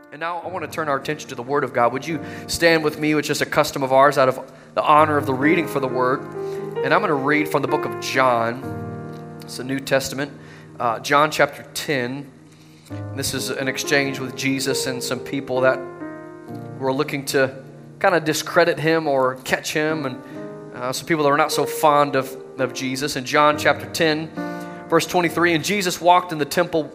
And now I want to turn our attention to the Word of God. Would you stand with me, which is a custom of ours, out of the honor of the reading for the Word. And I'm going to read from the book of John. It's the New Testament. John chapter 10. This is an exchange with Jesus and some people that were looking to kind of discredit him or catch him. And some people that were not so fond of Jesus. In John chapter 10, verse 23, and Jesus walked in the temple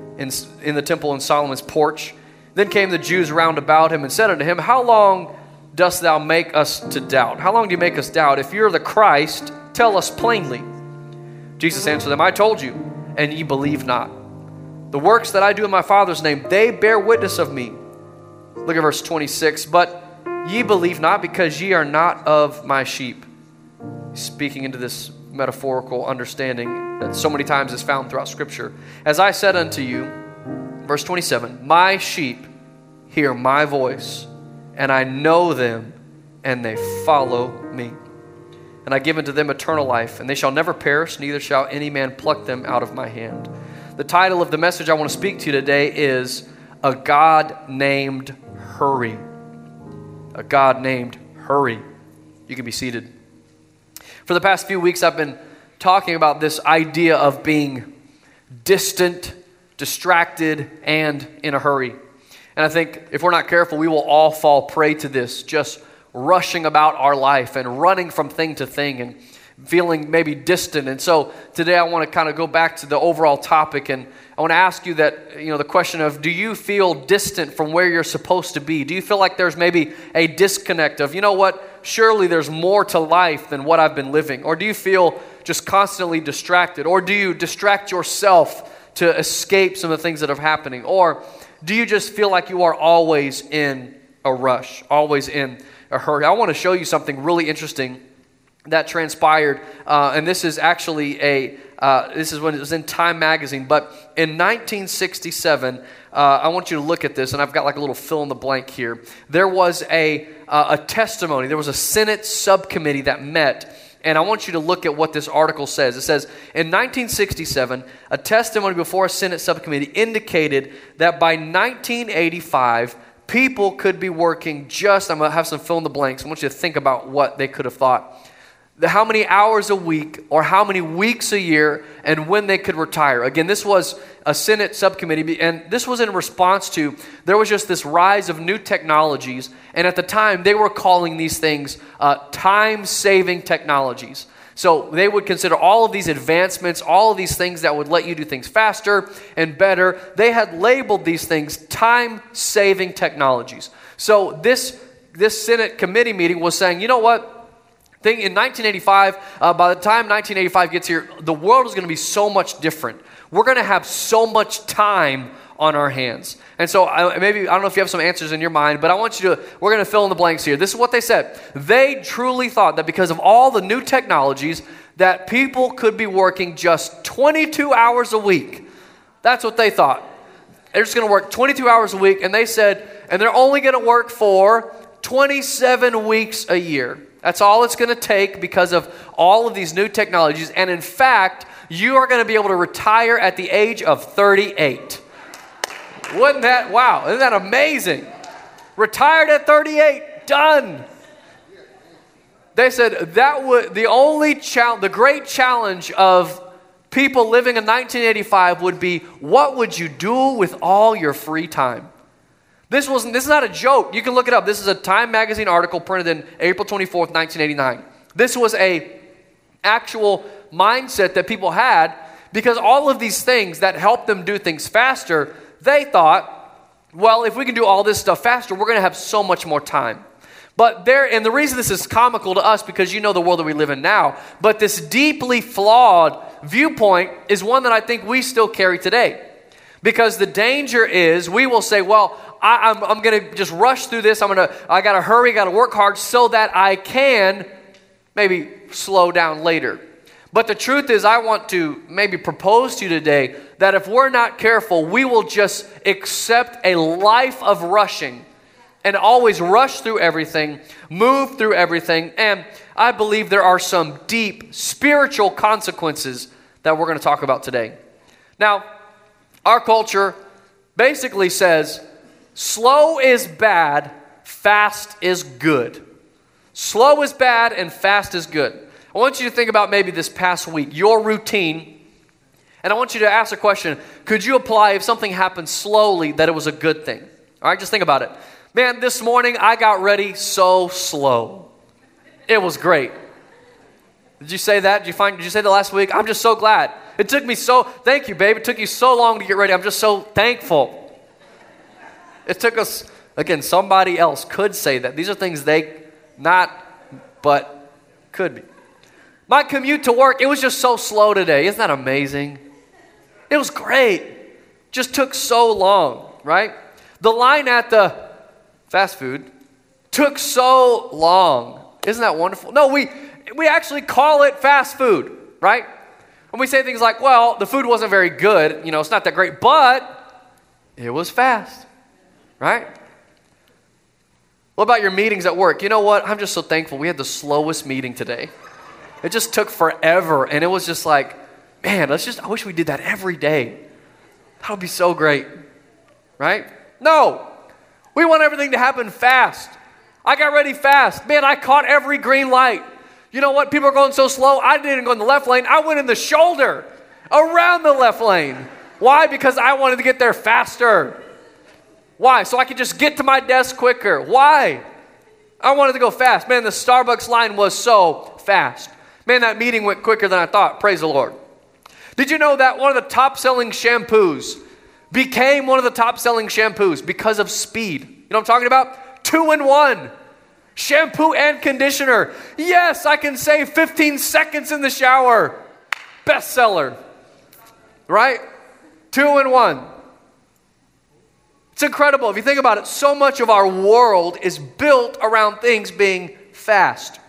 in the temple in Solomon's porch. Then came the Jews round about him and said unto him, How long dost thou make us to doubt? How long do you make us doubt? If you're the Christ, tell us plainly. Jesus answered them, I told you, and ye believe not. The works that I do in my Father's name, they bear witness of me. Look at verse 26. But ye believe not, because ye are not of my sheep. Speaking into this metaphorical understanding that so many times is found throughout Scripture. As I said unto you, verse 27, my sheep hear my voice, and I know them, and they follow me. And I give unto them eternal life, and they shall never perish, neither shall any man pluck them out of my hand. The title of the message I want to speak to you today is A God Named Hurry. A God Named Hurry. You can be seated. For the past few weeks, I've been talking about this idea of being distant, distracted, and in a hurry. And I think if we're not careful, we will all fall prey to this, just rushing about our life and running from thing to thing and feeling maybe distant. And so today I want to kind of go back to the overall topic, and I want to ask you that, the question of, do you feel distant from where you're supposed to be? Do you feel like there's maybe a disconnect of, surely there's more to life than what I've been living? Or do you feel just constantly distracted? Or do you distract yourself to escape some of the things that are happening? Or do you just feel like you are always in a rush, always in a hurry? I want to show you something really interesting that transpired, and this is actually this is when it was in Time magazine, but in 1967, I want you to look at this, and I've got like a little fill in the blank here. There was a testimony, there was a Senate subcommittee that met. And I want you to look at what this article says. It says, in 1967, a testimony before a Senate subcommittee indicated that by 1985, people could be working I'm going to have some fill in the blanks. I want you to think about what they could have thought. How many hours a week or how many weeks a year and when they could retire. Again, this was a Senate subcommittee, and this was in response to, there was just this rise of new technologies, and at the time they were calling these things time-saving technologies. So they would consider all of these advancements, all of these things that would let you do things faster and better. They had labeled these things time-saving technologies. So this Senate committee meeting was saying, you know what? In 1985, by the time 1985 gets here, the world is going to be so much different. We're going to have so much time on our hands. And so I don't know if you have some answers in your mind, but we're going to fill in the blanks here. This is what they said. They truly thought that because of all the new technologies, that people could be working just 22 hours a week. That's what they thought. They're just going to work 22 hours a week, and they said, and they're only going to work for 27 weeks a year. That's all it's going to take because of all of these new technologies. And in fact, you are going to be able to retire at the age of 38. Isn't that amazing? Retired at 38, done. They said that would the great challenge of people living in 1985 would be, what would you do with all your free time? This is not a joke. You can look it up. This is a Time magazine article printed in April 24th, 1989. This was a actual mindset that people had because all of these things that help them do things faster, they thought, well, if we can do all this stuff faster, we're going to have so much more time. And the reason this is comical to us, because you know the world that we live in now, but this deeply flawed viewpoint is one that I think we still carry today. Because the danger is we will say, well, I'm going to just rush through this. I got to hurry, got to work hard so that I can maybe slow down later. But the truth is, I want to maybe propose to you today that if we're not careful, we will just accept a life of rushing and always rush through everything, move through everything. And I believe there are some deep spiritual consequences that we're going to talk about today. Now, our culture basically says, Slow is bad, fast is good. Slow is bad and fast is good. I want you to think about maybe this past week, your routine, and I want you to ask a question. Could you apply if something happened slowly that it was a good thing? All right, just think about it. Man, this morning I got ready so slow. It was great. Did you say that? Did you say that last week? I'm just so glad. It took me thank you, babe. It took you so long to get ready. I'm just so thankful. It took us, again, somebody else could say that. These are things but could be. My commute to work, it was just so slow today. Isn't that amazing? It was great. Just took so long, right? The line at the fast food took so long. Isn't that wonderful? No, we actually call it fast food, right? When we say things like, well, the food wasn't very good, it's not that great, but it was fast, right? What about your meetings at work? You know what? I'm just so thankful. We had the slowest meeting today. It just took forever, and it was just like, man, I wish we did that every day. That would be so great, right? No, we want everything to happen fast. I got ready fast. Man, I caught every green light. You know what? People are going so slow. I didn't go in the left lane. I went in the shoulder around the left lane. Why? Because I wanted to get there faster. Why? So I could just get to my desk quicker. Why? I wanted to go fast. Man, the Starbucks line was so fast. Man, that meeting went quicker than I thought. Praise the Lord. Did you know that one of the top-selling shampoos became one of the top-selling shampoos because of speed? You know what I'm talking about? 2-in-1. Shampoo and conditioner. Yes, I can save 15 seconds in the shower. Bestseller. Right? 2-in-1. It's incredible. If you think about it, so much of our world is built around things being fast.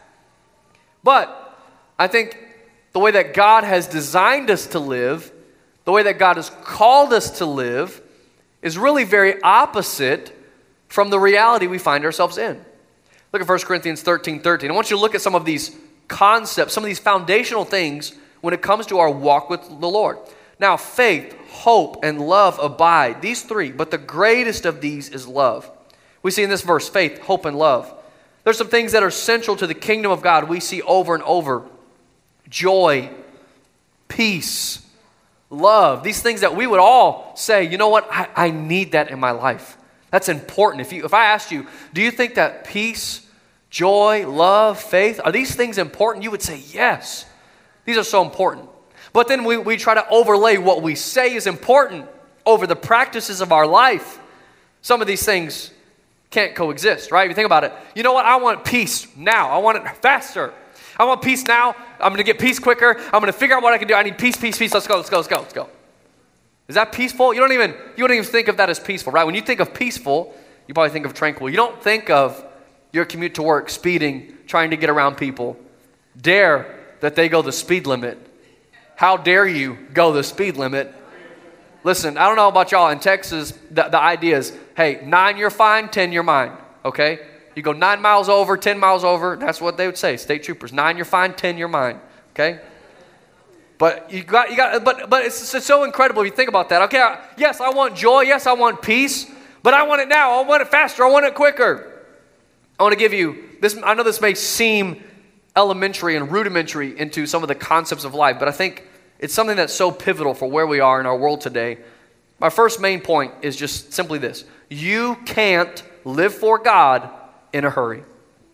But I think the way that God has designed us to live, the way that God has called us to live, is really very opposite from the reality we find ourselves in. Look at 1 Corinthians 13:13. I want you to look at some of these concepts, some of these foundational things when it comes to our walk with the Lord. Now, faith, hope, and love abide. These three, but the greatest of these is love. We see in this verse, faith, hope, and love. There's some things that are central to the kingdom of God we see over and over. Joy, peace, love. These things that we would all say, you know what, I need that in my life. That's important. If I asked you, do you think that peace, joy, love, faith, are these things important? You would say yes. These are so important. But then we try to overlay what we say is important over the practices of our life. Some of these things can't coexist, right? If you think about it, you know what? I want peace now. I want it faster. I want peace now. I'm going to get peace quicker. I'm going to figure out what I can do. I need peace, peace, peace. Let's go. Is that peaceful? You don't even think of that as peaceful, right? When you think of peaceful, you probably think of tranquil. You don't think of your commute to work, speeding, trying to get around people. Dare that they go the speed limit. How dare you go the speed limit? Listen, I don't know about y'all. In Texas, the idea is, hey, 9 you're fine, 10 you're mine, okay? You go 9 miles over, 10 miles over, that's what they would say, state troopers. 9 you're fine, 10 you're mine, okay? But but it's so incredible if you think about that. Okay, yes, I want joy, yes, I want peace, but I want it now. I want it faster, I want it quicker. I want to give you this. I know this may seem elementary and rudimentary into some of the concepts of life, but I think it's something that's so pivotal for where we are in our world today. My first main point is just simply this. You can't live for God in a hurry.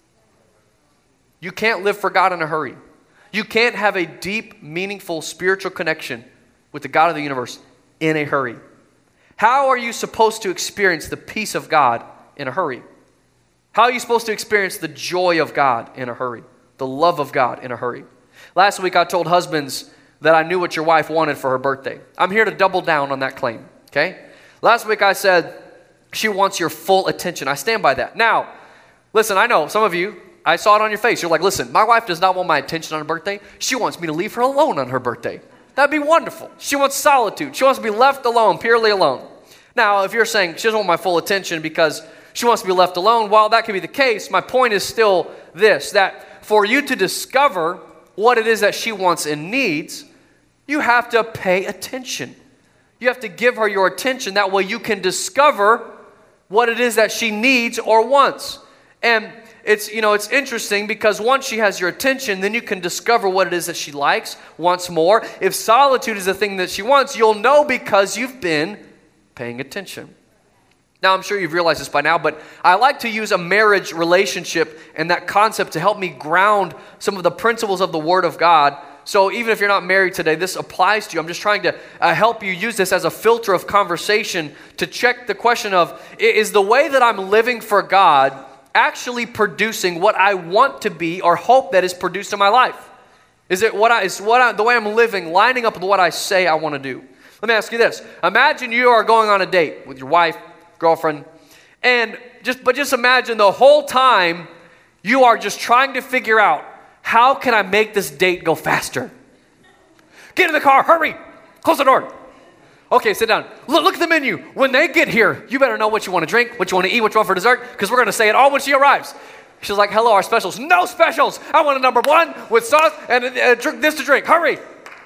You can't live for God in a hurry. You can't have a deep, meaningful spiritual connection with the God of the universe in a hurry. How are you supposed to experience the peace of God in a hurry? How are you supposed to experience the joy of God in a hurry? The love of God in a hurry? Last week I told husbands that I knew what your wife wanted for her birthday. I'm here to double down on that claim, okay? Last week I said she wants your full attention. I stand by that. Now, listen, I know some of you, I saw it on your face. You're like, listen, my wife does not want my attention on her birthday. She wants me to leave her alone on her birthday. That'd be wonderful. She wants solitude. She wants to be left alone, purely alone. Now, if you're saying she doesn't want my full attention because she wants to be left alone, while that could be the case, my point is still this, that for you to discover what it is that she wants and needs, you have to pay attention. You have to give her your attention. That way you can discover what it is that she needs or wants. And it's interesting because once she has your attention, then you can discover what it is that she likes, wants more. If solitude is the thing that she wants, you'll know because you've been paying attention. Now, I'm sure you've realized this by now, but I like to use a marriage relationship and that concept to help me ground some of the principles of the Word of God. So even if you're not married today, this applies to you. I'm just trying to help you use this as a filter of conversation to check the question of, is the way that I'm living for God actually producing what I want to be or hope that is produced in my life? Is it the way I'm living lining up with what I say I want to do? Let me ask you this. Imagine you are going on a date with your wife, girlfriend, and just imagine the whole time you are just trying to figure out, how can I make this date go faster? Get in the car, hurry, close the door. Okay, sit down. Look at the menu. When they get here, you better know what you want to drink, what you want to eat, what you want for dessert, because we're going to say it all when she arrives. She's like, hello, our specials. No specials. I want a number one with sauce and this to drink. Hurry.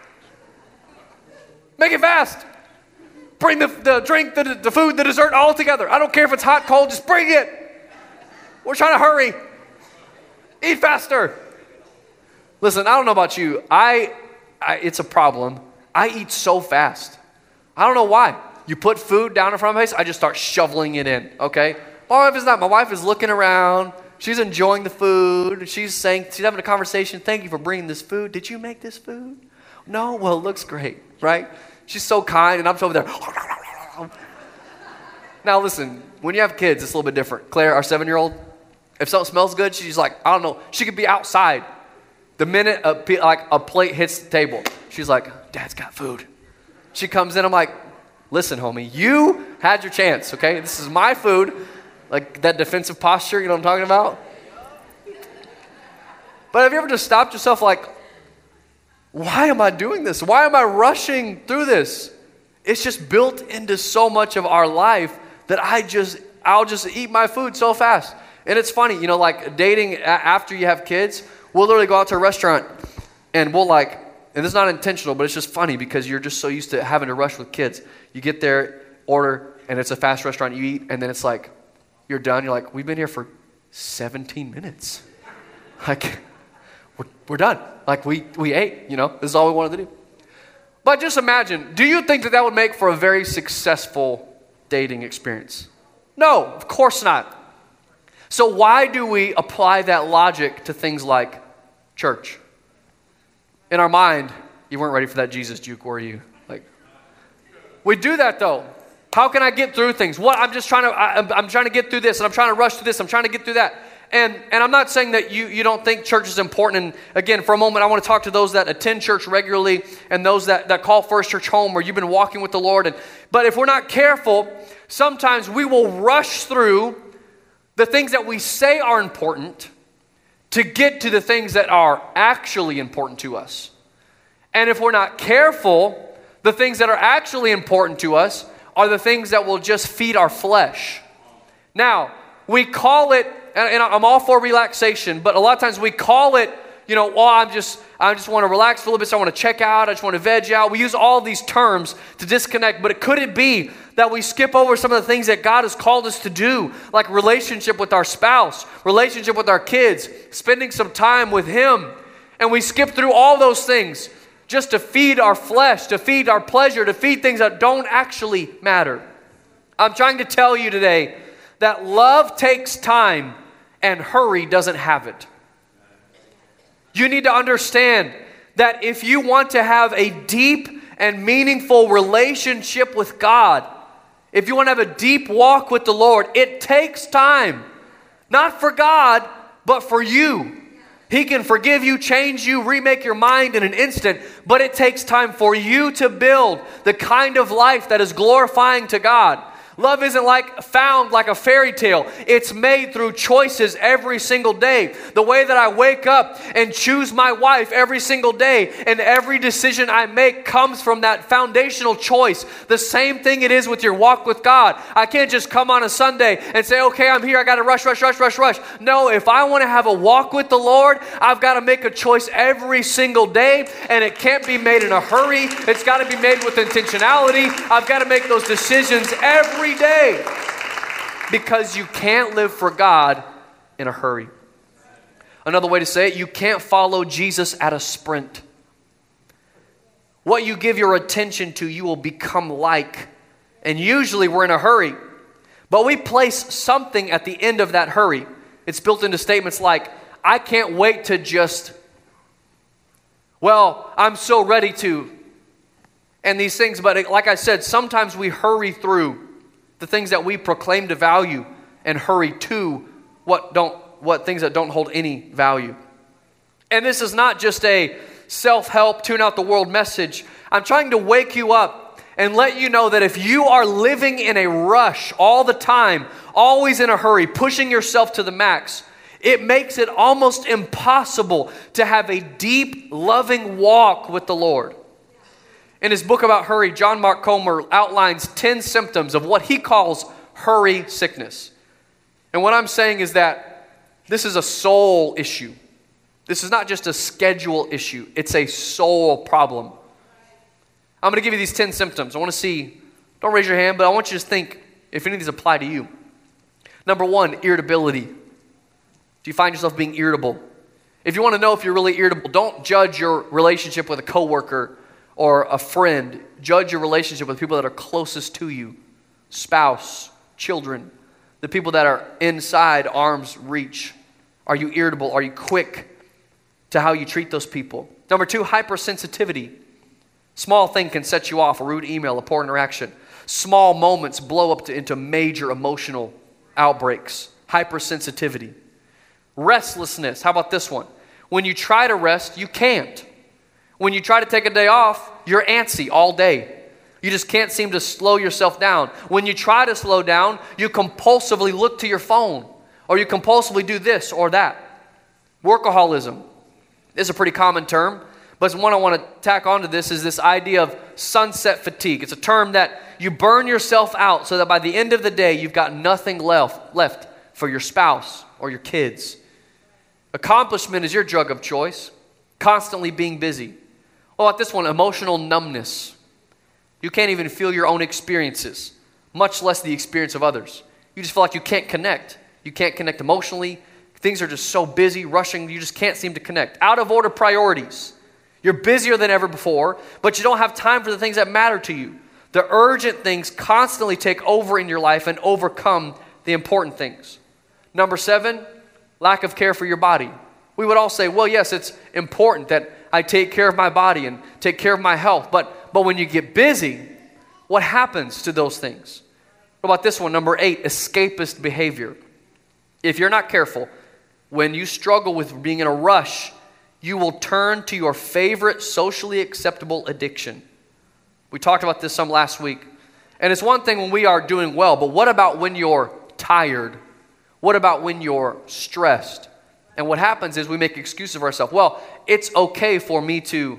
Make it fast. Bring the drink, the food, the dessert all together. I don't care if it's hot, cold, just bring it. We're trying to hurry. Eat faster. Listen, I don't know about you. It's a problem. I eat so fast. I don't know why. You put food down in front of my face, I just start shoveling it in, okay? My wife is not. My wife is looking around. She's enjoying the food. She's having a conversation. Thank you for bringing this food. Did you make this food? No? Well, it looks great, right? She's so kind, and I'm over there. Now, listen, when you have kids, it's a little bit different. Claire, our 7-year-old, if something smells good, she's like, I don't know. She could be outside. The minute a plate hits the table, she's like, Dad's got food. She comes in, I'm like, listen, homie, you had your chance, okay? This is my food. Like that defensive posture, you know what I'm talking about? But have you ever just stopped yourself like, why am I doing this? Why am I rushing through this? It's just built into so much of our life that I'll just eat my food so fast. And it's funny, like dating after you have kids, we'll literally go out to a restaurant and and this is not intentional, but it's just funny because you're just so used to having to rush with kids. You get there, order, and it's a fast restaurant, you eat, and then it's like, you're done. You're like, we've been here for 17 minutes. Like, we're done. Like, we ate, this is all we wanted to do. But just imagine, do you think that would make for a very successful dating experience? No, of course not. So why do we apply that logic to things like church? In our mind, you weren't ready for that Jesus juke, were you? Like, we do that though. How can I get through things? I'm trying to get through this, and I'm trying to rush through this, I'm trying to get through that. And I'm not saying that you don't think church is important. And again, for a moment, I want to talk to those that attend church regularly and those that call First Church home, where you've been walking with the Lord. But if we're not careful, sometimes we will rush through the things that we say are important to get to the things that are actually important to us. And if we're not careful, the things that are actually important to us are the things that will just feed our flesh. Now, we call it, and I'm all for relaxation, but a lot of times we call it, I just want to relax for a little bit, so I want to check out, I just want to veg out. We use all these terms to disconnect, but could it be that we skip over some of the things that God has called us to do, like relationship with our spouse, relationship with our kids, spending some time with Him, and we skip through all those things just to feed our flesh, to feed our pleasure, to feed things that don't actually matter? I'm trying to tell you today that love takes time and hurry doesn't have it. You need to understand that if you want to have a deep and meaningful relationship with God, if you want to have a deep walk with the Lord, it takes time. Not for God, but for you. He can forgive you, change you, remake your mind in an instant, but it takes time for you to build the kind of life that is glorifying to God. Love isn't found like a fairy tale. It's made through choices every single day. The way that I wake up and choose my wife every single day, and every decision I make comes from that foundational choice. The same thing it is with your walk with God. I can't just come on a Sunday and say, okay, I'm here, I got to rush. No, if I want to have a walk with the Lord, I've got to make a choice every single day, and it can't be made in a hurry. It's got to be made with intentionality. I've got to make those decisions every day. because you can't live for God in a hurry. Another way to say it, you can't follow Jesus at a sprint. What you give your attention to, you will become like. And usually we're in a hurry. But we place something at the end of that hurry. It's built into statements like, I can't wait to just, well, I'm so ready to. And these things, but like I said, sometimes we hurry through the things that we proclaim to value and hurry to what things that don't hold any value. And this is not just a self-help, tune out the world message. I'm trying to wake you up and let you know that if you are living in a rush all the time, always in a hurry, pushing yourself to the max, it makes it almost impossible to have a deep, loving walk with the Lord. In his book about hurry, John Mark Comer outlines 10 symptoms of what he calls hurry sickness. And what I'm saying is that this is a soul issue. This is not just a schedule issue. It's a soul problem. I'm going to give you these 10 symptoms. I want to see, don't raise your hand, but I want you to think if any of these apply to you. Number 1, irritability. Do you find yourself being irritable? If you want to know if you're really irritable, don't judge your relationship with a coworker or a friend. Judge your relationship with people that are closest to you. Spouse, children, the people that are inside arm's reach. Are you irritable? Are you quick to how you treat those people? Number 2, hypersensitivity. Small thing can set you off, a rude email, a poor interaction. Small moments blow up into major emotional outbreaks. Hypersensitivity. Restlessness. How about this one? When you try to rest, you can't. When you try to take a day off, you're antsy all day. You just can't seem to slow yourself down. When you try to slow down, you compulsively look to your phone, or you compulsively do this or that. Workaholism. This is a pretty common term, but one I want to tack onto this is this idea of sunset fatigue. It's a term that you burn yourself out so that by the end of the day, you've got nothing left for your spouse or your kids. Accomplishment is your drug of choice. Constantly being busy. What about this one? Emotional numbness. You can't even feel your own experiences, much less the experience of others. You just feel like you can't connect. You can't connect emotionally. Things are just so busy, rushing, you just can't seem to connect. Out of order priorities. You're busier than ever before, but you don't have time for the things that matter to you. The urgent things constantly take over in your life and overcome the important things. Number 7, lack of care for your body. We would all say, well, yes, it's important that I take care of my body and take care of my health. But when you get busy, what happens to those things? What about this one? Number 8, escapist behavior. If you're not careful, when you struggle with being in a rush, you will turn to your favorite socially acceptable addiction. We talked about this some last week. And it's one thing when we are doing well, but what about when you're tired? What about when you're stressed? And what happens is we make excuses of ourselves. Well, it's okay for me to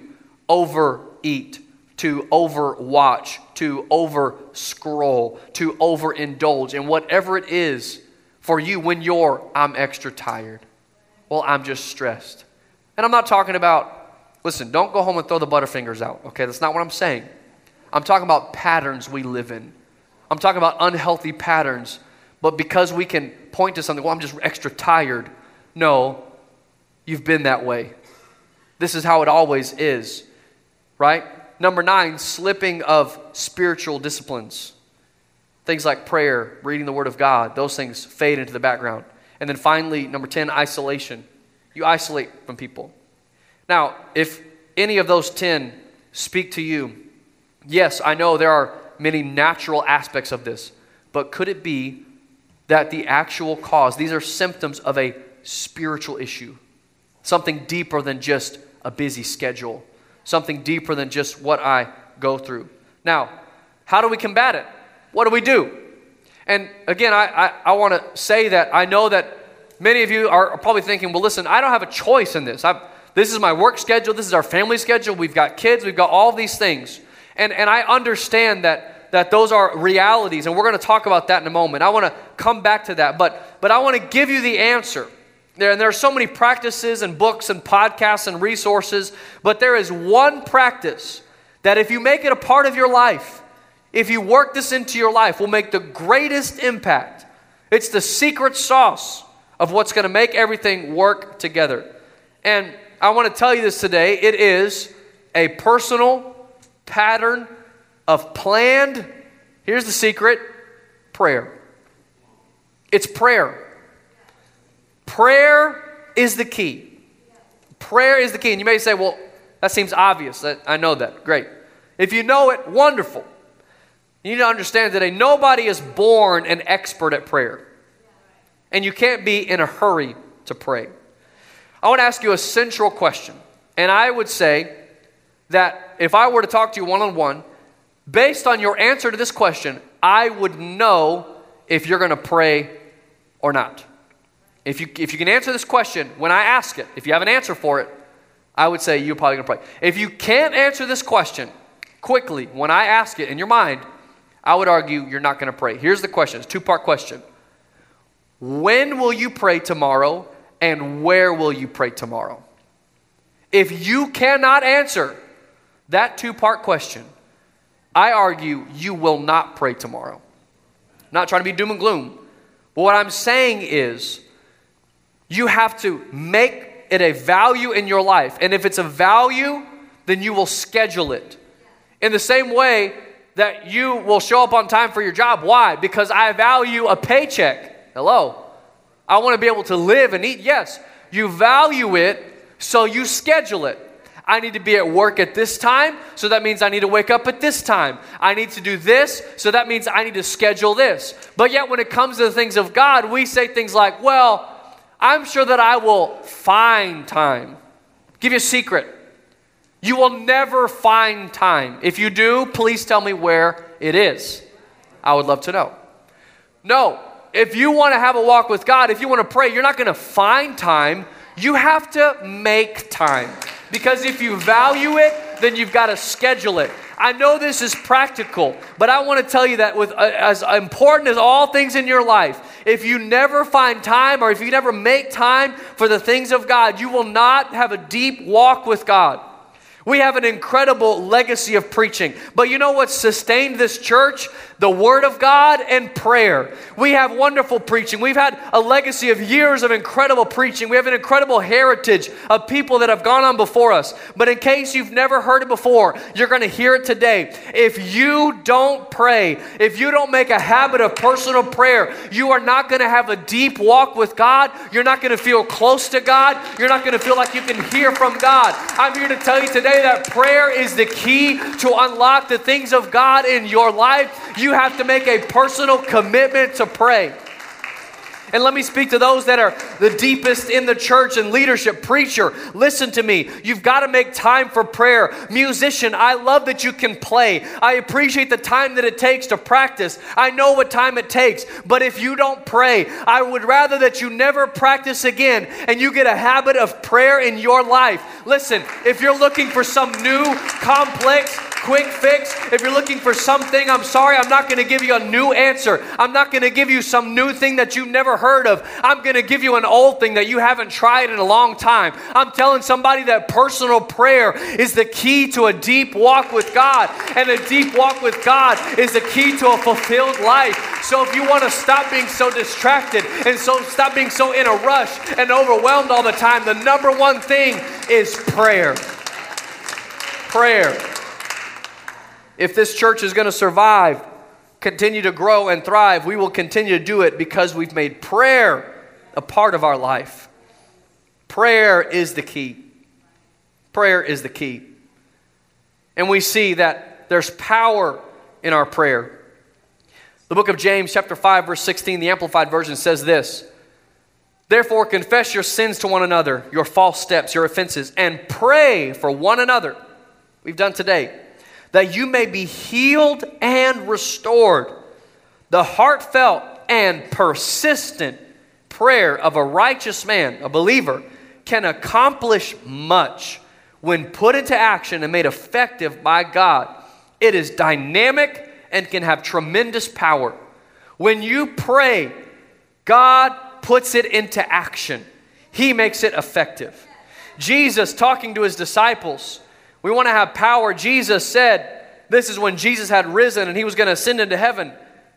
overeat, to overwatch, to over-scroll, to overindulge. And whatever it is for you when I'm extra tired. Well, I'm just stressed. And I'm not talking about, listen, don't go home and throw the Butterfingers out. Okay, that's not what I'm saying. I'm talking about patterns we live in. I'm talking about unhealthy patterns. But because we can point to something, well, I'm just extra tired. No, you've been that way. This is how it always is, right? Number 9, slipping of spiritual disciplines. Things like prayer, reading the Word of God, those things fade into the background. And then finally, number 10, isolation. You isolate from people. Now, if any of those 10 speak to you, yes, I know there are many natural aspects of this, but could it be that the actual cause, these are symptoms of a spiritual issue, something deeper than just a busy schedule, something deeper than just what I go through? Now, how do we combat it? What do we do? And again, I want to say that I know that many of you are probably thinking, well, listen, I don't have a choice in this. This is my work schedule. This is our family schedule. We've got kids. We've got all these things. And I understand that those are realities, and we're going to talk about that in a moment. I want to come back to that, but I want to give you the answer. There are so many practices and books and podcasts and resources, but there is one practice that if you make it a part of your life, if you work this into your life, will make the greatest impact. It's the secret sauce of what's going to make everything work together. And I want to tell you this today. It is a personal pattern of planned, here's the secret, prayer. It's prayer. Prayer is the key. Prayer is the key. And you may say, well, that seems obvious. I know that. Great. If you know it, wonderful. You need to understand today, nobody is born an expert at prayer. And you can't be in a hurry to pray. I want to ask you a central question. And I would say that if I were to talk to you one-on-one, based on your answer to this question, I would know if you're going to pray or not. If you can answer this question when I ask it, if you have an answer for it, I would say you're probably going to pray. If you can't answer this question quickly when I ask it in your mind, I would argue you're not going to pray. Here's the question. It's a two-part question. When will you pray tomorrow, and where will you pray tomorrow? If you cannot answer that two-part question, I argue you will not pray tomorrow. I'm not trying to be doom and gloom. But what I'm saying is you have to make it a value in your life. And if it's a value, then you will schedule it. In the same way that you will show up on time for your job. Why? Because I value a paycheck. Hello. I want to be able to live and eat. Yes. You value it, so you schedule it. I need to be at work at this time, so that means I need to wake up at this time. I need to do this, so that means I need to schedule this. But yet when it comes to the things of God, we say things like, well, I'm sure that I will find time. Give you a secret. You will never find time. If you do, please tell me where it is. I would love to know. No, if you want to have a walk with God, if you want to pray, you're not going to find time. You have to make time. Because if you value it, then you've got to schedule it. I know this is practical, but I want to tell you that with as important as all things in your life, if you never find time or if you never make time for the things of God, you will not have a deep walk with God. We have an incredible legacy of preaching. But you know what sustained this church? The Word of God and prayer. We have wonderful preaching. We've had a legacy of years of incredible preaching. We have an incredible heritage of people that have gone on before us. But in case you've never heard it before, you're going to hear it today. If you don't pray, if you don't make a habit of personal prayer, you are not going to have a deep walk with God. You're not going to feel close to God. You're not going to feel like you can hear from God. I'm here to tell you today that prayer is the key to unlock the things of God in your life. You have to make a personal commitment to pray. And let me speak to those that are the deepest in the church and leadership. Preacher, listen to me. You've got to make time for prayer. Musician, I love that you can play. I appreciate the time that it takes to practice. I know what time it takes. But if you don't pray, I would rather that you never practice again and you get a habit of prayer in your life. Listen, if you're looking for some new, complex, quick fix, if you're looking for something, I'm sorry, I'm not going to give you a new answer. I'm not going to give you some new thing that you've never heard of. I'm going to give you an old thing that you haven't tried in a long time. I'm telling somebody that personal prayer is the key to a deep walk with God. And a deep walk with God is the key to a fulfilled life. So if you want to stop being so distracted and so stop being so in a rush and overwhelmed all the time, the number one thing is prayer. Prayer. If this church is going to survive, continue to grow and thrive, we will continue to do it because we've made prayer a part of our life. Prayer is the key. Prayer is the key. And we see that there's power in our prayer. The book of James, chapter 5, verse 16, the Amplified Version says this: "Therefore confess your sins to one another, your false steps, your offenses, and pray for one another." We've done today. "That you may be healed and restored. The heartfelt and persistent prayer of a righteous man, a believer, can accomplish much when put into action and made effective by God. It is dynamic and can have tremendous power. When you pray, God puts it into action. He makes it effective." Jesus, talking to his disciples, we want to have power. Jesus said, this is when Jesus had risen and he was going to ascend into heaven.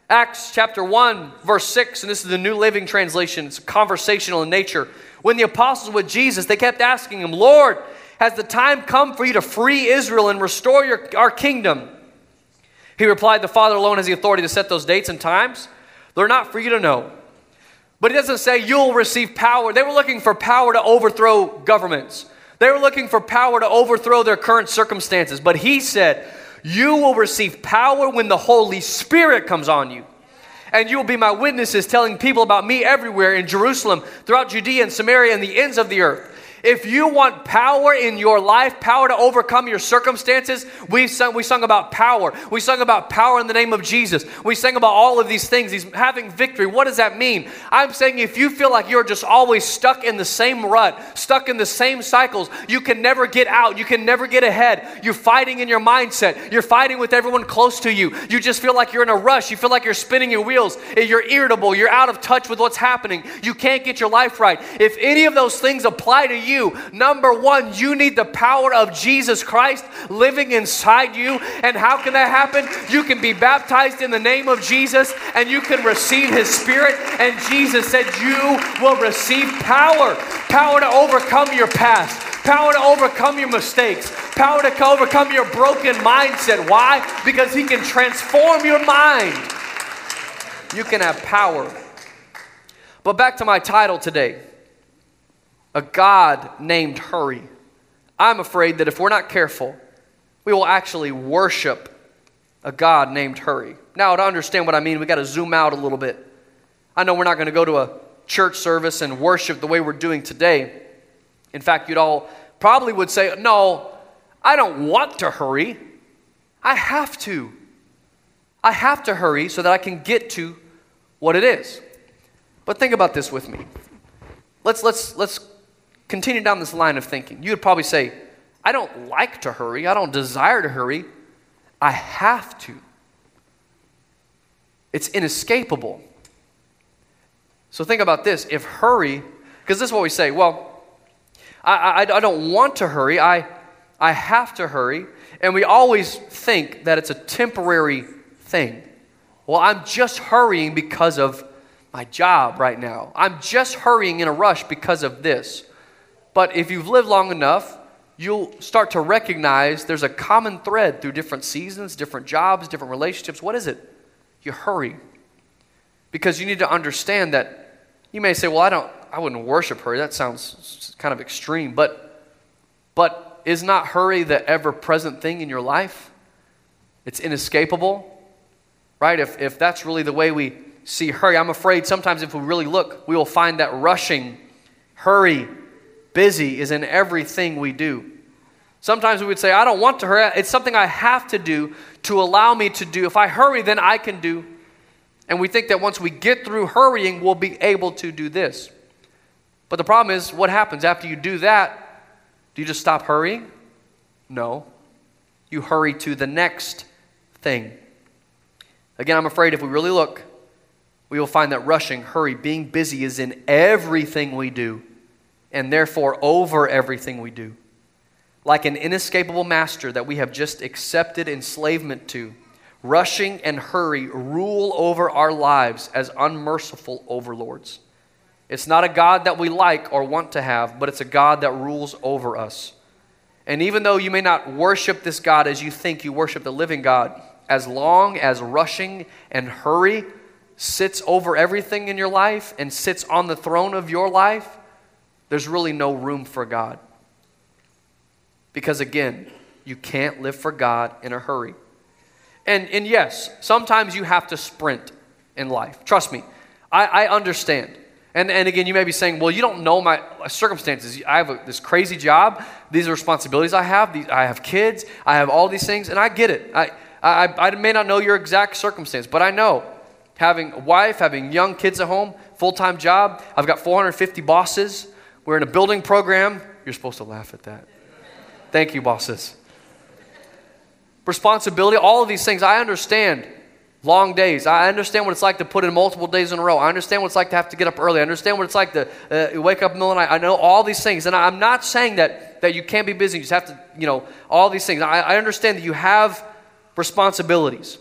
Acts chapter 1, verse 6, and this is the New Living Translation. It's conversational in nature. When the apostles were with Jesus, they kept asking him, Lord, has the time come for you to free Israel and restore our kingdom? He replied, the Father alone has the authority to set those dates and times. They're not for you to know. But he doesn't say you'll receive power. They were looking for power to overthrow governments. They were looking for power to overthrow their current circumstances. But he said, you will receive power when the Holy Spirit comes on you. And you will be my witnesses, telling people about me everywhere in Jerusalem, throughout Judea and Samaria and the ends of the earth. If you want power in your life, power to overcome your circumstances, we sung about power. We sung about power in the name of Jesus. We sang about all of these things, having victory. What does that mean? I'm saying if you feel like you're just always stuck in the same rut, stuck in the same cycles, you can never get out. You can never get ahead. You're fighting in your mindset. You're fighting with everyone close to you. You just feel like you're in a rush. You feel like you're spinning your wheels. You're irritable. You're out of touch with what's happening. You can't get your life right. If any of those things apply to you, number one, you need the power of Jesus Christ living inside you. And how can that happen? You can be baptized in the name of Jesus and you can receive His Spirit. And Jesus said you will receive power. Power to overcome your past. Power to overcome your mistakes. Power to overcome your broken mindset. Why? Because He can transform your mind. You can have power. But back to my title today. A God named Hurry. I'm afraid that if we're not careful, we will actually worship a God named Hurry. Now, to understand what I mean, we got to zoom out a little bit. I know we're not going to go to a church service and worship the way we're doing today. In fact, you'd all probably would say, no, I don't want to hurry. I have to. I have to hurry so that I can get to what it is. But think about this with me. Let's continue down this line of thinking. You would probably say, I don't like to hurry. I don't desire to hurry. I have to. It's inescapable. So think about this. If hurry, because this is what we say, well, I don't want to hurry. I have to hurry. And we always think that it's a temporary thing. Well, I'm just hurrying because of my job right now. I'm just hurrying in a rush because of this. But if you've lived long enough, you'll start to recognize there's a common thread through different seasons, different jobs, different relationships. What is it? You hurry. Because you need to understand that you may say, well, I wouldn't worship hurry. That sounds kind of extreme. But is not hurry the ever-present thing in your life? It's inescapable, right? If that's really the way we see hurry, I'm afraid sometimes if we really look, we will find that rushing, hurry, busy is in everything we do. Sometimes we would say, I don't want to hurry. It's something I have to do to allow me to do. If I hurry, then I can do. And we think that once we get through hurrying, we'll be able to do this. But the problem is, what happens after you do that? Do you just stop hurrying? No. You hurry to the next thing. Again, I'm afraid if we really look, we will find that rushing, hurry, being busy is in everything we do. And therefore over everything we do. Like an inescapable master that we have just accepted enslavement to, rushing and hurry rule over our lives as unmerciful overlords. It's not a God that we like or want to have, but it's a God that rules over us. And even though you may not worship this God as you think you worship the living God, as long as rushing and hurry sits over everything in your life and sits on the throne of your life, there's really no room for God. Because again, you can't live for God in a hurry. And yes, sometimes you have to sprint in life. Trust me, I understand. And again, you may be saying, well, you don't know my circumstances. I have this crazy job. These are responsibilities I have. I have kids. I have all these things, and I get it. I may not know your exact circumstance, but I know having a wife, having young kids at home, full-time job. I've got 450 bosses. We're in a building program. You're supposed to laugh at that. Thank you, bosses. Responsibility, all of these things. I understand long days. I understand what it's like to put in multiple days in a row. I understand what it's like to have to get up early. I understand what it's like to wake up in the middle of the night. I know all these things. And I'm not saying that you can't be busy. You just have to, all these things. I understand that you have responsibilities.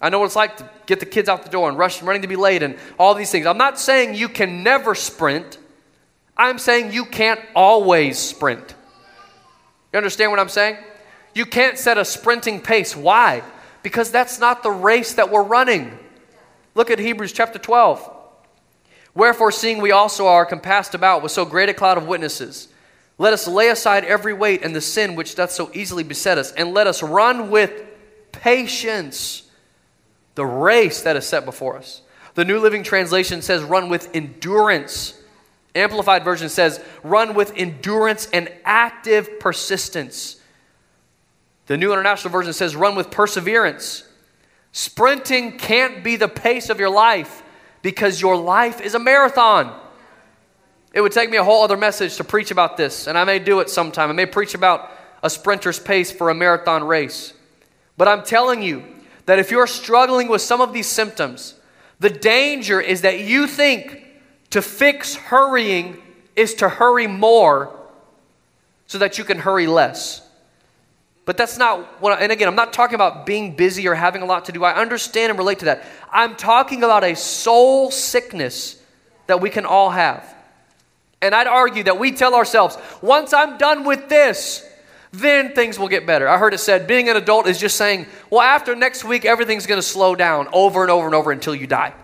I know what it's like to get the kids out the door and running to be late and all these things. I'm not saying you can never sprint. I'm saying you can't always sprint. You understand what I'm saying? You can't set a sprinting pace. Why? Because that's not the race that we're running. Look at Hebrews chapter 12. Wherefore, seeing we also are compassed about with so great a cloud of witnesses, let us lay aside every weight and the sin which doth so easily beset us, and let us run with patience the race that is set before us. The New Living Translation says run with endurance. Amplified Version says run with endurance and active persistence. The New International Version says run with perseverance. Sprinting can't be the pace of your life because your life is a marathon. It would take me a whole other message to preach about this, and I may do it sometime. I may preach about a sprinter's pace for a marathon race. But I'm telling you that if you're struggling with some of these symptoms, the danger is that you think to fix hurrying is to hurry more so that you can hurry less. But that's not what, and again, I'm not talking about being busy or having a lot to do. I understand and relate to that. I'm talking about a soul sickness that we can all have. And I'd argue that we tell ourselves, once I'm done with this, then things will get better. I heard it said, being an adult is just saying, well, after next week, everything's going to slow down over and over and over until you die.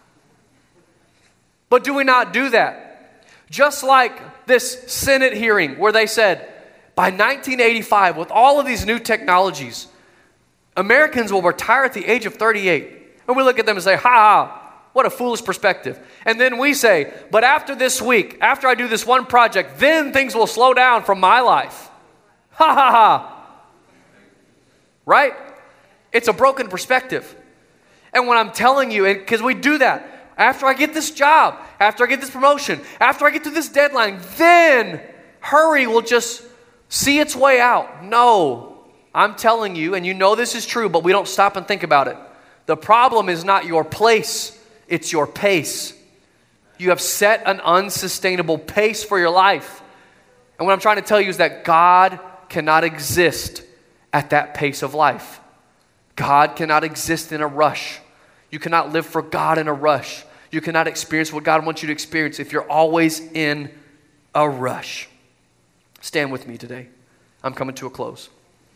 But do we not do that? Just like this Senate hearing where they said, by 1985, with all of these new technologies, Americans will retire at the age of 38. And we look at them and say, ha ha, what a foolish perspective. And then we say, but after this week, after I do this one project, then things will slow down from my life. Ha ha ha. Right? It's a broken perspective. And when I'm telling you, because we do that, after I get this job, after I get this promotion, after I get to this deadline, then hurry will just see its way out. No, I'm telling you, and you know this is true, but we don't stop and think about it. The problem is not your place, it's your pace. You have set an unsustainable pace for your life. And what I'm trying to tell you is that God cannot exist at that pace of life. God cannot exist in a rush. You cannot live for God in a rush. You cannot experience what God wants you to experience if you're always in a rush. Stand with me today. I'm coming to a close.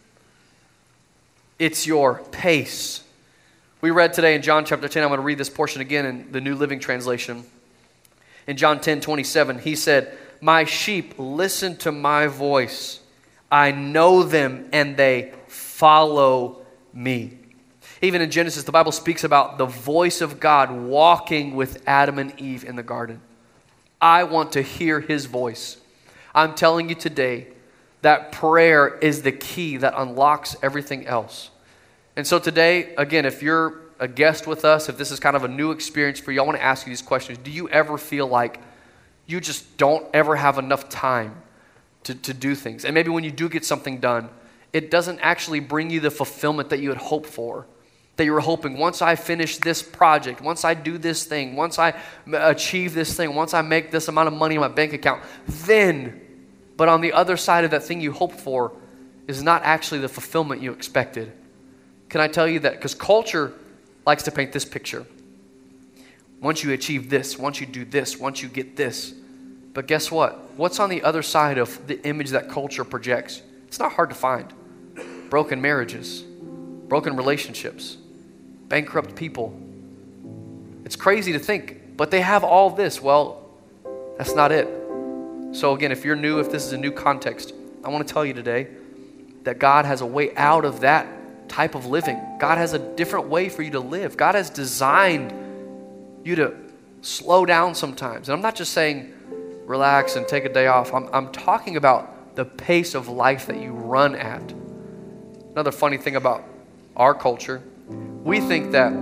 It's your pace. We read today in John chapter 10, I'm going to read this portion again in the New Living Translation. In John 10:27, he said, my sheep listen to my voice. I know them and they follow me. Even in Genesis, the Bible speaks about the voice of God walking with Adam and Eve in the garden. I want to hear his voice. I'm telling you today that prayer is the key that unlocks everything else. And so today, again, if you're a guest with us, if this is kind of a new experience for you, I want to ask you these questions. Do you ever feel like you just don't ever have enough time to do things? And maybe when you do get something done, it doesn't actually bring you the fulfillment that you had hoped for. That you were hoping, once I finish this project, once I do this thing, once I achieve this thing, once I make this amount of money in my bank account, then, but on the other side of that thing you hoped for is not actually the fulfillment you expected. Can I tell you that? Because culture likes to paint this picture. Once you achieve this, once you do this, once you get this. But guess what? What's on the other side of the image that culture projects? It's not hard to find. Broken marriages, broken relationships, bankrupt people. It's crazy to think, but they have all this. Well, that's not it. So again, if you're new, if this is a new context, I want to tell you today that God has a way out of that type of living. God has a different way for you to live. God has designed you to slow down sometimes. And I'm not just saying relax and take a day off. I'm talking about the pace of life that you run at. Another funny thing about our culture, we think that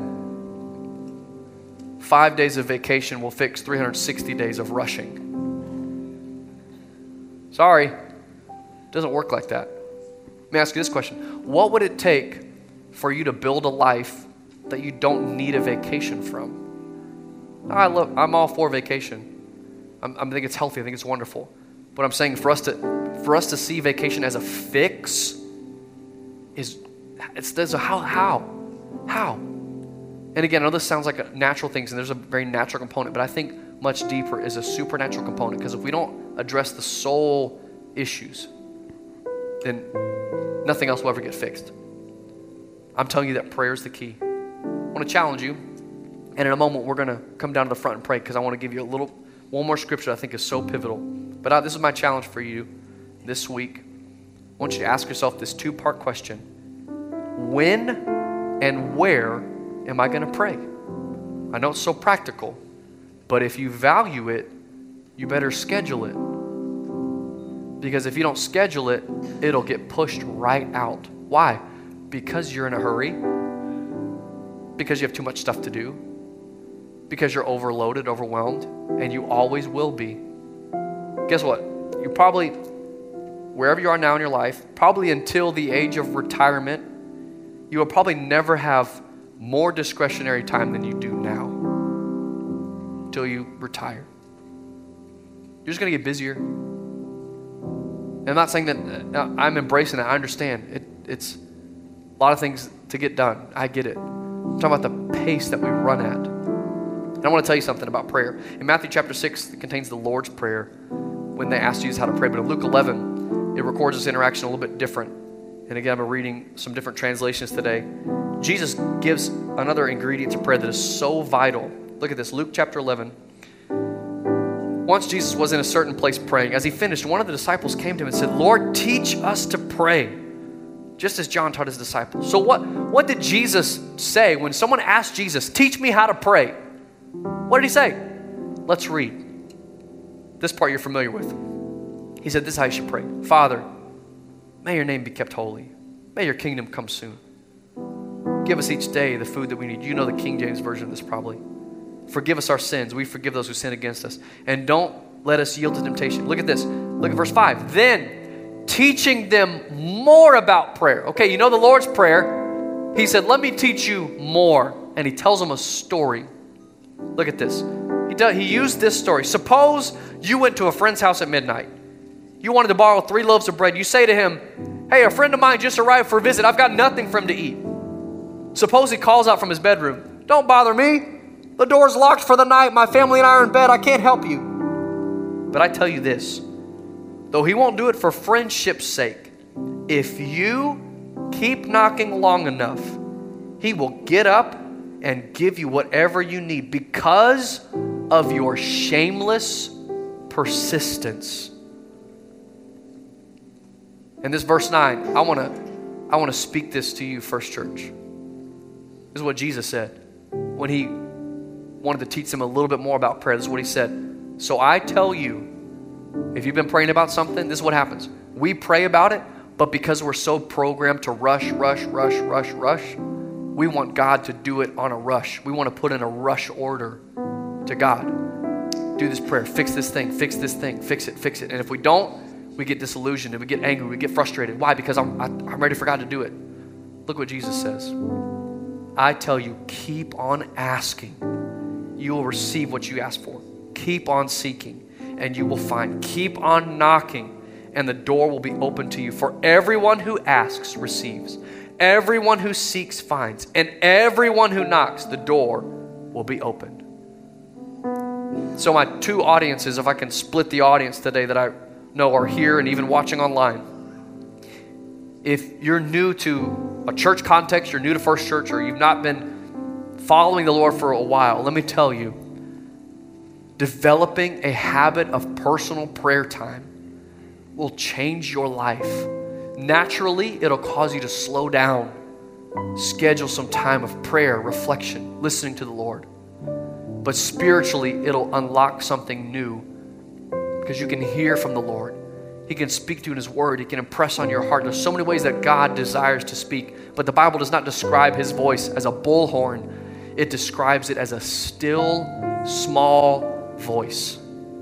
5 days of vacation will fix 360 days of rushing. Sorry, it doesn't work like that. Let me ask you this question. What would it take for you to build a life that you don't need a vacation from? I'm all for vacation. I think it's healthy. I think it's wonderful. But I'm saying for us to see vacation as a fix how? And again, I know this sounds like a natural thing, and there's a very natural component, but I think much deeper is a supernatural component, because if we don't address the soul issues, then nothing else will ever get fixed. I'm telling you that prayer is the key. I want to challenge you, and in a moment we're going to come down to the front and pray, because I want to give you one more scripture I think is so pivotal. But this is my challenge for you this week. I want you to ask yourself this 2-part question. When and where am I going to pray? I know it's so practical, but if you value it, you better schedule it. Because if you don't schedule it, it'll get pushed right out. Why? Because you're in a hurry. Because you have too much stuff to do. Because you're overloaded, overwhelmed, and you always will be. Guess what? You probably, wherever you are now in your life, probably until the age of retirement, you will probably never have more discretionary time than you do now until you retire. You're just going to get busier. And I'm not saying that I'm embracing that. I understand. It's a lot of things to get done. I get it. I'm talking about the pace that we run at. And I want to tell you something about prayer. In Matthew chapter 6, it contains the Lord's Prayer when they asked Jesus how to pray. But in Luke 11, it records this interaction a little bit different. And again, I'm reading some different translations today. Jesus gives another ingredient to prayer that is so vital. Look at this, Luke chapter 11. Once Jesus was in a certain place praying. As he finished, one of the disciples came to him and said, Lord, teach us to pray, just as John taught his disciples. So what did Jesus say when someone asked Jesus, teach me how to pray? What did he say? Let's read. This part you're familiar with. He said, this is how you should pray. Father, may your name be kept holy. May your kingdom come soon. Give us each day the food that we need. You know the King James version of this probably. Forgive us our sins. We forgive those who sin against us. And don't let us yield to temptation. Look at this. Look at verse 5. Then, teaching them more about prayer. Okay, you know the Lord's Prayer. He said, let me teach you more. And he tells them a story. Look at this. He used this story. Suppose you went to a friend's house at midnight. You wanted to borrow 3 loaves of bread. You say to him, hey, a friend of mine just arrived for a visit. I've got nothing for him to eat. Suppose he calls out from his bedroom, don't bother me. The door's locked for the night. My family and I are in bed. I can't help you. But I tell you this, though he won't do it for friendship's sake, if you keep knocking long enough, he will get up and give you whatever you need because of your shameless persistence. And this verse 9, I want to speak this to you, First Church. This is what Jesus said when he wanted to teach them a little bit more about prayer. This is what he said. So I tell you, if you've been praying about something, this is what happens. We pray about it, but because we're so programmed to rush, we want God to do it on a rush. We want to put in a rush order to God. Do this prayer, fix this thing, fix it. And if we don't, we get disillusioned and we get angry, we get frustrated. Why? Because I'm ready for God to do it. Look what Jesus says. I tell you, keep on asking. You will receive what you ask for. Keep on seeking, and you will find. Keep on knocking, and the door will be open to you. For everyone who asks receives. Everyone who seeks finds. And everyone who knocks, the door will be opened. So my 2 audiences, if I can split the audience today that I know are here and even watching online. If you're new to a church context, you're new to First Church, or you've not been following the Lord for a while, let me tell you, developing a habit of personal prayer time will change your life. Naturally, it'll cause you to slow down, schedule some time of prayer, reflection, listening to the Lord. But spiritually, it'll unlock something new because you can hear from the Lord. He can speak to you in His Word. He can impress on your heart. There's so many ways that God desires to speak, but the Bible does not describe His voice as a bullhorn. It describes it as a still, small voice.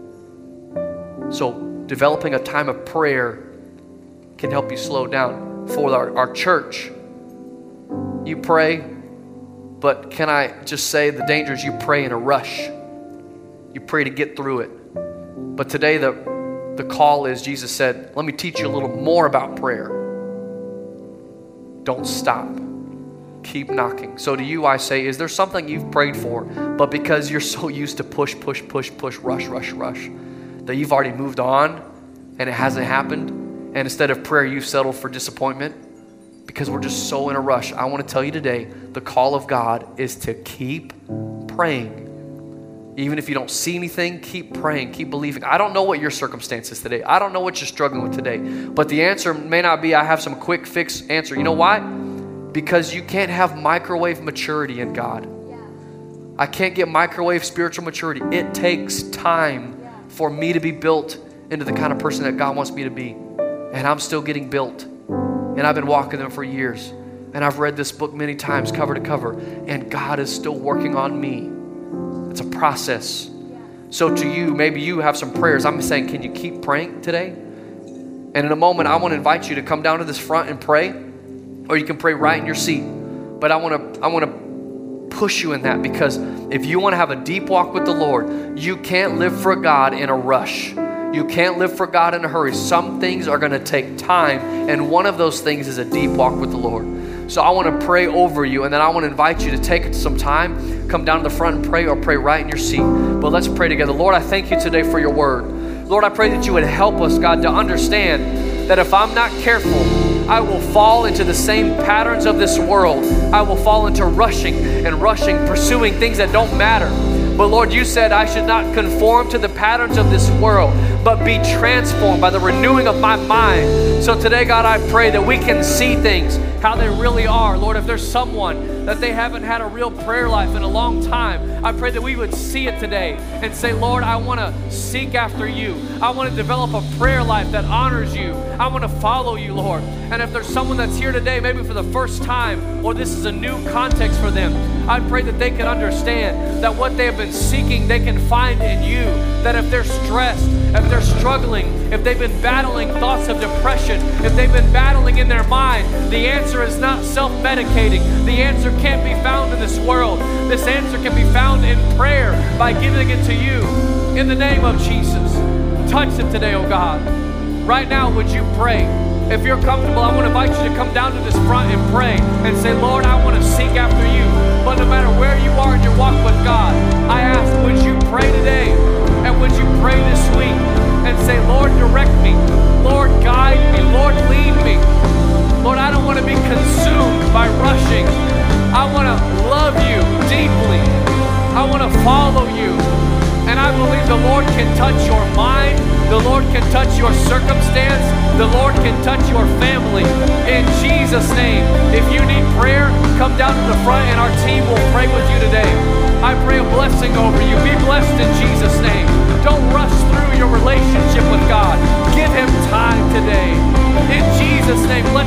So developing a time of prayer can help you slow down. For our church, you pray, but can I just say the danger is you pray in a rush. You pray to get through it. But today the call is, Jesus said, let me teach you a little more about prayer. Don't stop. keep knocking. So to you, I say, is there something you've prayed for, but because you're so used to push, rush, that you've already moved on and it hasn't happened? And instead of prayer, you've settled for disappointment? Because we're just so in a rush. I want to tell you today, the call of God is to keep praying. Even if you don't see anything, keep praying, keep believing. I don't know what your circumstance is today. I don't know what you're struggling with today. But the answer may not be, I have some quick fix answer. You know why? Because you can't have microwave maturity in God. I can't get microwave spiritual maturity. It takes time for me to be built into the kind of person that God wants me to be. And I'm still getting built. And I've been walking them for years. And I've read this book many times, cover to cover. And God is still working on me. It's a process. So to you, maybe you have some prayers. I'm saying, can you keep praying today? And in a moment, I want to invite you to come down to this front and pray. Or you can pray right in your seat. But I want to push you in that, because if you want to have a deep walk with the Lord, you can't live for God in a rush. You can't live for God in a hurry. Some things are going to take time, and one of those things is a deep walk with the Lord. So I want to pray over you, and then I want to invite you to take some time, come down to the front and pray, or pray right in your seat. But let's pray together. Lord, I thank you today for your word. Lord, I pray that you would help us, God, to understand that if I'm not careful, I will fall into the same patterns of this world. I will fall into rushing, pursuing things that don't matter. But Lord, you said I should not conform to the patterns of this world, but be transformed by the renewing of my mind. So today, God, I pray that we can see things how they really are. Lord, if there's someone that they haven't had a real prayer life in a long time, I pray that we would see it today and say, Lord, I want to seek after you. I want to develop a prayer life that honors you. I want to follow you, Lord. And if there's someone that's here today, maybe for the first time, or this is a new context for them, I pray that they can understand that what they have been seeking, they can find in you. That if they're stressed, if they're struggling, if they've been battling thoughts of depression, if they've been battling in their mind, the answer is not self-medicating. The answer can't be found in this world. This answer can be found in prayer by giving it to you. In the name of Jesus, touch them today, oh God. Right now, would you pray? If you're comfortable, I want to invite you to come down to this front and pray and say, Lord, I want to seek after you. But no matter where you are in your walk with God, I ask, would you pray today? And would you pray this week and say, Lord, direct me. Lord, guide me. Lord, lead me. Lord, I don't want to be consumed by rushing. I want to love you deeply. I want to follow you. And I believe the Lord can touch your mind. The Lord can touch your circumstance. The Lord can touch your family. In Jesus' name, if you need prayer, come down to the front and our team will pray with you today. I pray a blessing over you. Be blessed in Jesus' name. Don't rush through your relationship with God. Give Him time today. In Jesus' name, let